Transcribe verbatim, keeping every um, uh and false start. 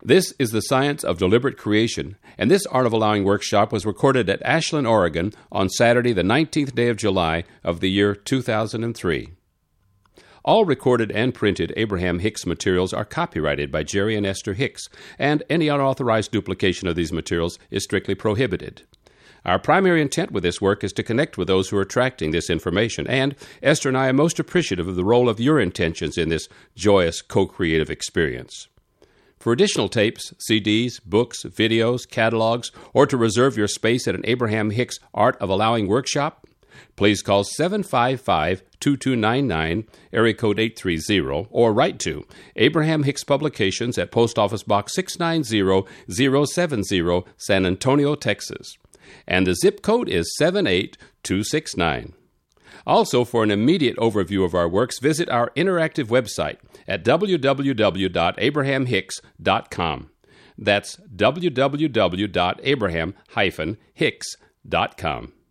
This is the Science of Deliberate Creation, and this Art of Allowing workshop was recorded at Ashland, Oregon on Saturday, the nineteenth day of July of the year two thousand three. All recorded and printed Abraham Hicks materials are copyrighted by Jerry and Esther Hicks, and any unauthorized duplication of these materials is strictly prohibited. Our primary intent with this work is to connect with those who are tracking this information, and Esther and I are most appreciative of the role of your intentions in this joyous co-creative experience. For additional tapes, C Ds, books, videos, catalogs, or to reserve your space at an Abraham Hicks Art of Allowing workshop, please call seven five five, two two nine nine, area code eight three zero, or write to Abraham Hicks Publications at Post Office Box six nine zero zero seven zero, San Antonio, Texas. And the zip code is seven eight two six nine. Also, for an immediate overview of our works, visit our interactive website at w w w dot abraham hicks dot com. That's w w w dot abraham dash hicks dot com.